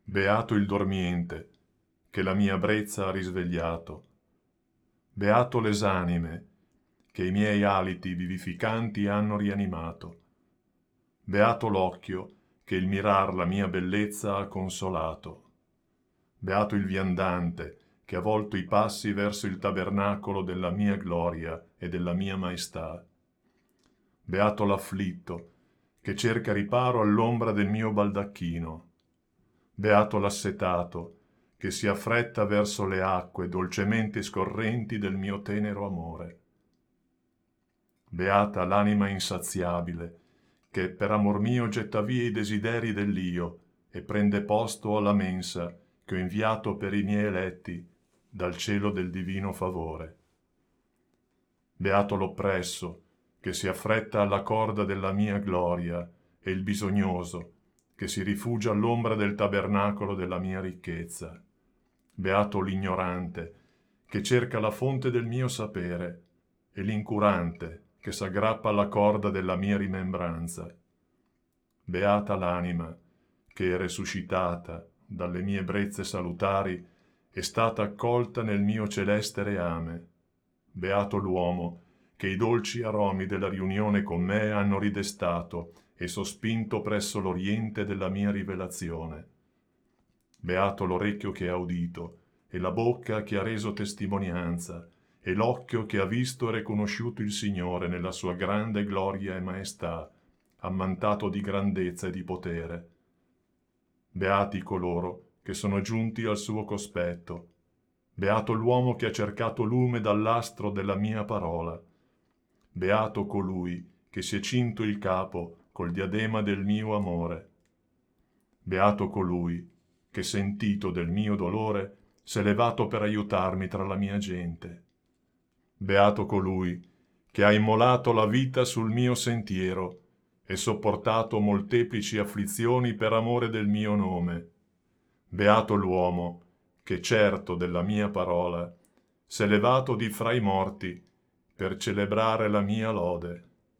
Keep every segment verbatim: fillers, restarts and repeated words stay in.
Beato il dormiente, che la mia brezza ha risvegliato. Beato l'esanime, che i miei aliti vivificanti hanno rianimato. Beato l'occhio, che il mirar la mia bellezza ha consolato. Beato il viandante, che ha volto i passi verso il tabernacolo della mia gloria e della mia maestà. Beato l'afflitto, che cerca riparo all'ombra del mio baldacchino. Beato l'assetato, che si affretta verso le acque dolcemente scorrenti del mio tenero amore. Beata l'anima insaziabile, che per amor mio getta via i desideri dell'io e prende posto alla mensa che ho inviato per i miei eletti dal cielo del divino favore. Beato l'oppresso, che si affretta alla corda della mia gloria, e il bisognoso, che si rifugia all'ombra del tabernacolo della mia ricchezza. Beato l'ignorante, che cerca la fonte del mio sapere, e l'incurante, che s'aggrappa alla corda della mia rimembranza. Beata l'anima, che resuscitata dalle mie brezze salutari è stata accolta nel mio celeste reame. Beato l'uomo, che i dolci aromi della riunione con me hanno ridestato e sospinto presso l'oriente della mia rivelazione. Beato l'orecchio che ha udito, e la bocca che ha reso testimonianza, e l'occhio che ha visto e riconosciuto il Signore nella sua grande gloria e maestà, ammantato di grandezza e di potere. Beati coloro che sono giunti al suo cospetto. Beato l'uomo che ha cercato lume dall'astro della mia parola. Beato colui che si è cinto il capo col diadema del mio amore. Beato colui che, sentito del mio dolore, s'è levato per aiutarmi tra la mia gente. Beato colui che ha immolato la vita sul mio sentiero e sopportato molteplici afflizioni per amore del mio nome. Beato l'uomo che, certo della mia parola, s'è levato di fra i morti per celebrare la mia lode.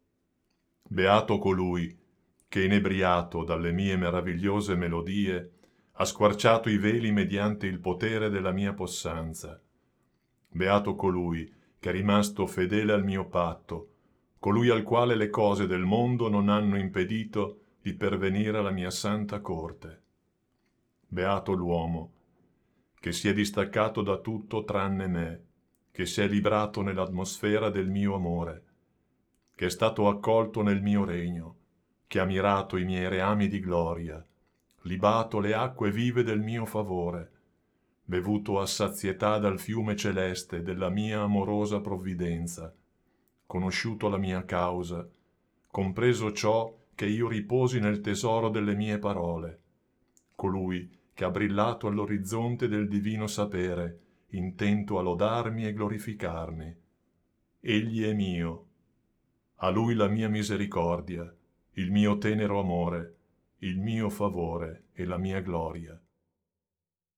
Beato colui che, inebriato dalle mie meravigliose melodie, ha squarciato i veli mediante il potere della mia possanza. Beato colui che è rimasto fedele al mio patto, colui al quale le cose del mondo non hanno impedito di pervenire alla mia santa corte. Beato l'uomo che si è distaccato da tutto tranne me, che si è librato nell'atmosfera del mio amore, che è stato accolto nel mio regno, che ha mirato i miei reami di gloria, libato le acque vive del mio favore, bevuto a sazietà dal fiume celeste della mia amorosa provvidenza, conosciuto la mia causa, compreso ciò che io riposi nel tesoro delle mie parole, colui che ha brillato all'orizzonte del divino sapere, intento a lodarmi e glorificarmi. Egli è mio, a lui la mia misericordia, il mio tenero amore, il mio favore e la mia gloria.